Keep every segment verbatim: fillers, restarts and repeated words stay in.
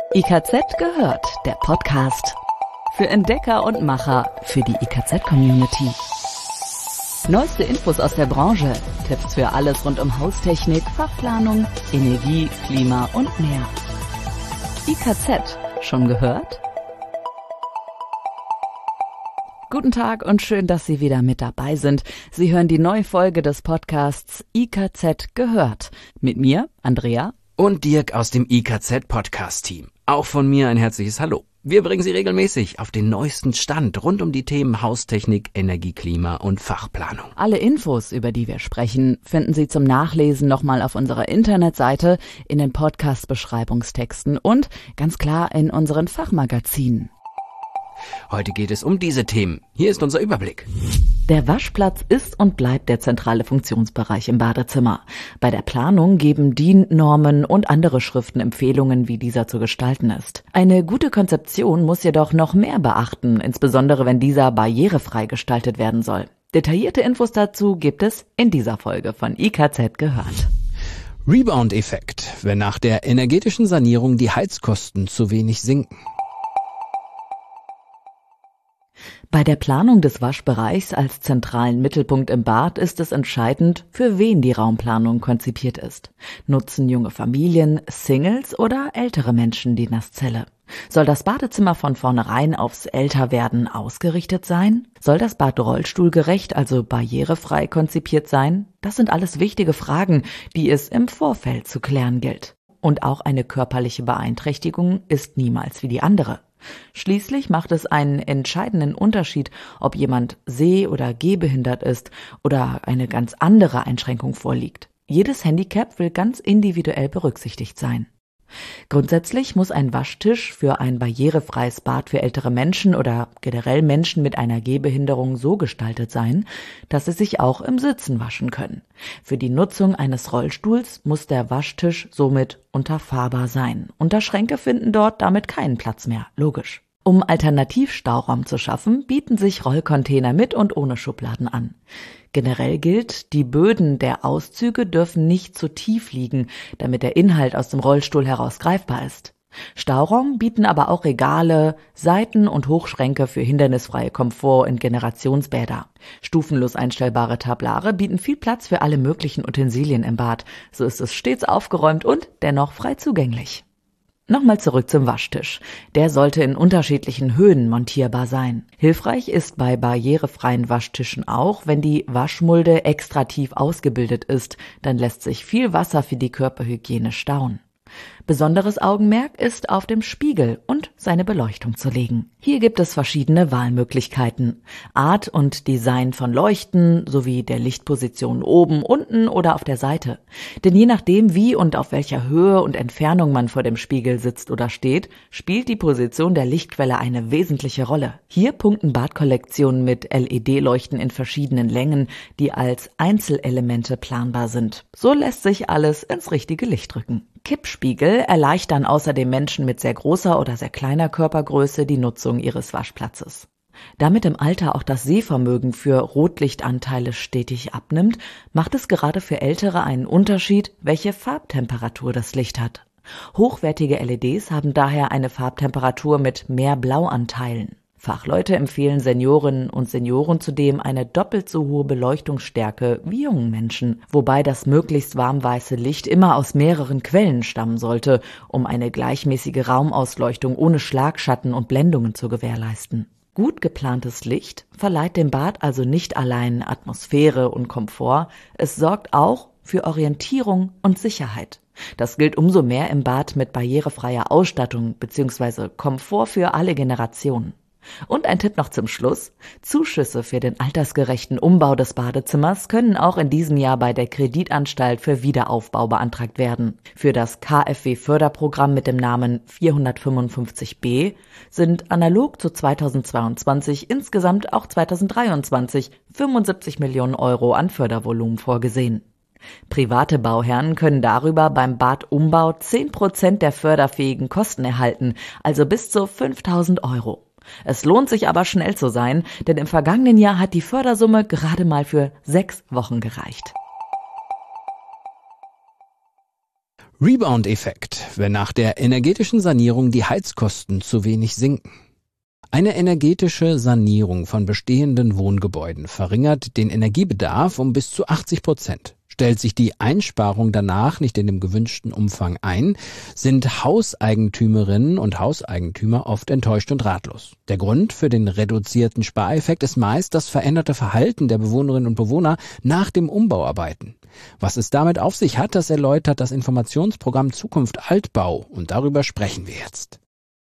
I K Z gehört, der Podcast. Für Entdecker und Macher, für die I K Z-Community. Neueste Infos aus der Branche, Tipps für alles rund um Haustechnik, Fachplanung, Energie, Klima und mehr. I K Z, schon gehört? Guten Tag und schön, dass Sie wieder mit dabei sind. Sie hören die neue Folge des Podcasts I K Z gehört. Mit mir, Andrea. Und Dirk aus dem I K Z-Podcast-Team. Auch von mir ein herzliches Hallo. Wir bringen Sie regelmäßig auf den neuesten Stand rund um die Themen Haustechnik, Energie, Klima und Fachplanung. Alle Infos, über die wir sprechen, finden Sie zum Nachlesen nochmal auf unserer Internetseite, in den Podcast-Beschreibungstexten und ganz klar in unseren Fachmagazinen. Heute geht es um diese Themen. Hier ist unser Überblick. Der Waschplatz ist und bleibt der zentrale Funktionsbereich im Badezimmer. Bei der Planung geben D I N-Normen und andere Schriften Empfehlungen, wie dieser zu gestalten ist. Eine gute Konzeption muss jedoch noch mehr beachten, insbesondere wenn dieser barrierefrei gestaltet werden soll. Detaillierte Infos dazu gibt es in dieser Folge von I K Z gehört. Rebound-Effekt, wenn nach der energetischen Sanierung die Heizkosten zu wenig sinken. Bei der Planung des Waschbereichs als zentralen Mittelpunkt im Bad ist es entscheidend, für wen die Raumplanung konzipiert ist. Nutzen junge Familien, Singles oder ältere Menschen die Nasszelle? Soll das Badezimmer von vornherein aufs Älterwerden ausgerichtet sein? Soll das Bad rollstuhlgerecht, also barrierefrei konzipiert sein? Das sind alles wichtige Fragen, die es im Vorfeld zu klären gilt. Und auch eine körperliche Beeinträchtigung ist niemals wie die andere. Schließlich macht es einen entscheidenden Unterschied, ob jemand seh- oder gehbehindert ist oder eine ganz andere Einschränkung vorliegt. Jedes Handicap will ganz individuell berücksichtigt sein. Grundsätzlich muss ein Waschtisch für ein barrierefreies Bad für ältere Menschen oder generell Menschen mit einer Gehbehinderung so gestaltet sein, dass sie sich auch im Sitzen waschen können. Für die Nutzung eines Rollstuhls muss der Waschtisch somit unterfahrbar sein. Unterschränke finden dort damit keinen Platz mehr, logisch. Um Alternativstauraum zu schaffen, bieten sich Rollcontainer mit und ohne Schubladen an. Generell gilt, die Böden der Auszüge dürfen nicht zu tief liegen, damit der Inhalt aus dem Rollstuhl heraus greifbar ist. Stauraum bieten aber auch Regale, Seiten- und Hochschränke für hindernisfreie Komfort- und Generationsbäder. Stufenlos einstellbare Tablare bieten viel Platz für alle möglichen Utensilien im Bad. So ist es stets aufgeräumt und dennoch frei zugänglich. Nochmal zurück zum Waschtisch. Der sollte in unterschiedlichen Höhen montierbar sein. Hilfreich ist bei barrierefreien Waschtischen auch, wenn die Waschmulde extra tief ausgebildet ist, dann lässt sich viel Wasser für die Körperhygiene stauen. Besonderes Augenmerk ist auf dem Spiegel und seine Beleuchtung zu legen. Hier gibt es verschiedene Wahlmöglichkeiten. Art und Design von Leuchten sowie der Lichtposition oben, unten oder auf der Seite. Denn je nachdem, wie und auf welcher Höhe und Entfernung man vor dem Spiegel sitzt oder steht, spielt die Position der Lichtquelle eine wesentliche Rolle. Hier punkten Badkollektionen mit L E D-Leuchten in verschiedenen Längen, die als Einzelelemente planbar sind. So lässt sich alles ins richtige Licht rücken. Kippspiegel erleichtern außerdem Menschen mit sehr großer oder sehr kleiner Körpergröße die Nutzung ihres Waschplatzes. Damit im Alter auch das Sehvermögen für Rotlichtanteile stetig abnimmt, macht es gerade für Ältere einen Unterschied, welche Farbtemperatur das Licht hat. Hochwertige L E Ds haben daher eine Farbtemperatur mit mehr Blauanteilen. Fachleute empfehlen Seniorinnen und Senioren zudem eine doppelt so hohe Beleuchtungsstärke wie jungen Menschen, wobei das möglichst warmweiße Licht immer aus mehreren Quellen stammen sollte, um eine gleichmäßige Raumausleuchtung ohne Schlagschatten und Blendungen zu gewährleisten. Gut geplantes Licht verleiht dem Bad also nicht allein Atmosphäre und Komfort, es sorgt auch für Orientierung und Sicherheit. Das gilt umso mehr im Bad mit barrierefreier Ausstattung bzw. Komfort für alle Generationen. Und ein Tipp noch zum Schluss. Zuschüsse für den altersgerechten Umbau des Badezimmers können auch in diesem Jahr bei der Kreditanstalt für Wiederaufbau beantragt werden. Für das K f W-Förderprogramm mit dem Namen vierhundertfünfundfünfzig b sind analog zu zweitausendzweiundzwanzig insgesamt auch zweitausenddreiundzwanzig fünfundsiebzig Millionen Euro an Fördervolumen vorgesehen. Private Bauherren können darüber beim Badumbau zehn Prozent der förderfähigen Kosten erhalten, also bis zu fünftausend Euro. Es lohnt sich aber schnell zu sein, denn im vergangenen Jahr hat die Fördersumme gerade mal für sechs Wochen gereicht. Rebound-Effekt, wenn nach der energetischen Sanierung die Heizkosten zu wenig sinken. Eine energetische Sanierung von bestehenden Wohngebäuden verringert den Energiebedarf um bis zu achtzig Prozent. Stellt sich die Einsparung danach nicht in dem gewünschten Umfang ein, sind Hauseigentümerinnen und Hauseigentümer oft enttäuscht und ratlos. Der Grund für den reduzierten Spareffekt ist meist das veränderte Verhalten der Bewohnerinnen und Bewohner nach dem Umbauarbeiten. Was es damit auf sich hat, das erläutert das Informationsprogramm Zukunft Altbau, und darüber sprechen wir jetzt.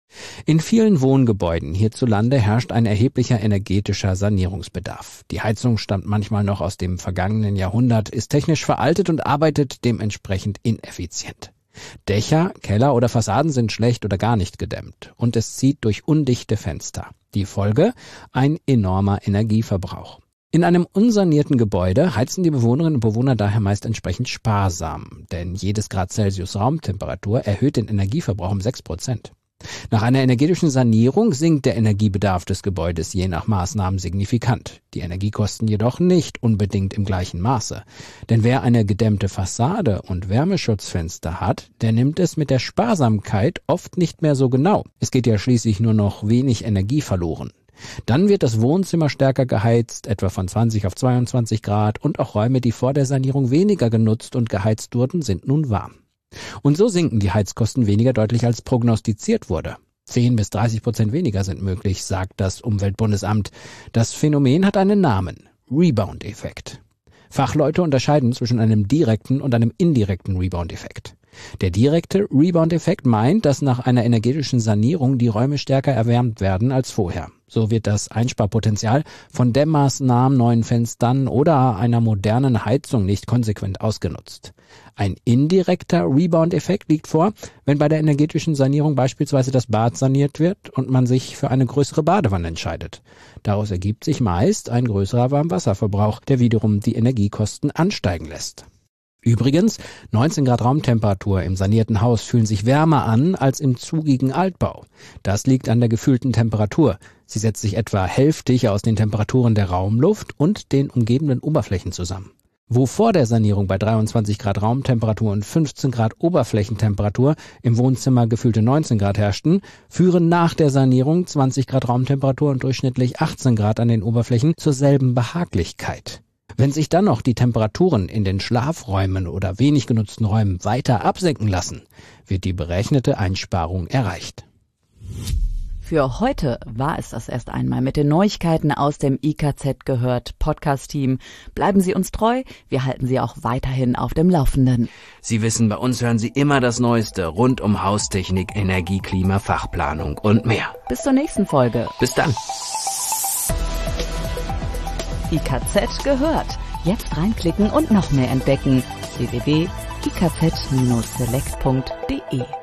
In vielen Wohngebäuden hierzulande herrscht ein erheblicher energetischer Sanierungsbedarf. Die Heizung stammt manchmal noch aus dem vergangenen Jahrhundert, ist technisch veraltet und arbeitet dementsprechend ineffizient. Dächer, Keller oder Fassaden sind schlecht oder gar nicht gedämmt und es zieht durch undichte Fenster. Die Folge? Ein enormer Energieverbrauch. In einem unsanierten Gebäude heizen die Bewohnerinnen und Bewohner daher meist entsprechend sparsam, denn jedes Grad Celsius Raumtemperatur erhöht den Energieverbrauch um sechs Prozent. Nach einer energetischen Sanierung sinkt der Energiebedarf des Gebäudes je nach Maßnahmen signifikant, die Energiekosten jedoch nicht unbedingt im gleichen Maße. Denn wer eine gedämmte Fassade und Wärmeschutzfenster hat, der nimmt es mit der Sparsamkeit oft nicht mehr so genau. Es geht ja schließlich nur noch wenig Energie verloren. Dann wird das Wohnzimmer stärker geheizt, etwa von zwanzig auf zweiundzwanzig Grad, und auch Räume, die vor der Sanierung weniger genutzt und geheizt wurden, sind nun warm. Und so sinken die Heizkosten weniger deutlich als prognostiziert wurde. zehn bis dreißig Prozent weniger sind möglich, sagt das Umweltbundesamt. Das Phänomen hat einen Namen: Rebound-Effekt. Fachleute unterscheiden zwischen einem direkten und einem indirekten Rebound-Effekt. Der direkte Rebound-Effekt meint, dass nach einer energetischen Sanierung die Räume stärker erwärmt werden als vorher. So wird das Einsparpotenzial von Dämmmaßnahmen, neuen Fenstern oder einer modernen Heizung nicht konsequent ausgenutzt. Ein indirekter Rebound-Effekt liegt vor, wenn bei der energetischen Sanierung beispielsweise das Bad saniert wird und man sich für eine größere Badewanne entscheidet. Daraus ergibt sich meist ein größerer Warmwasserverbrauch, der wiederum die Energiekosten ansteigen lässt. Übrigens, neunzehn Grad Raumtemperatur im sanierten Haus fühlen sich wärmer an als im zugigen Altbau. Das liegt an der gefühlten Temperatur. Sie setzt sich etwa hälftig aus den Temperaturen der Raumluft und den umgebenden Oberflächen zusammen. Wo vor der Sanierung bei dreiundzwanzig Grad Raumtemperatur und fünfzehn Grad Oberflächentemperatur im Wohnzimmer gefühlte neunzehn Grad herrschten, führen nach der Sanierung zwanzig Grad Raumtemperatur und durchschnittlich achtzehn Grad an den Oberflächen zur selben Behaglichkeit. Wenn sich dann noch die Temperaturen in den Schlafräumen oder wenig genutzten Räumen weiter absenken lassen, wird die berechnete Einsparung erreicht. Für heute war es das erst einmal mit den Neuigkeiten aus dem I K Z gehört Podcast-Team. Bleiben Sie uns treu, wir halten Sie auch weiterhin auf dem Laufenden. Sie wissen, bei uns hören Sie immer das Neueste rund um Haustechnik, Energie, Klima, Fachplanung und mehr. Bis zur nächsten Folge. Bis dann. I K Z gehört. Jetzt reinklicken und noch mehr entdecken. w w w punkt i k z Bindestrich select punkt d e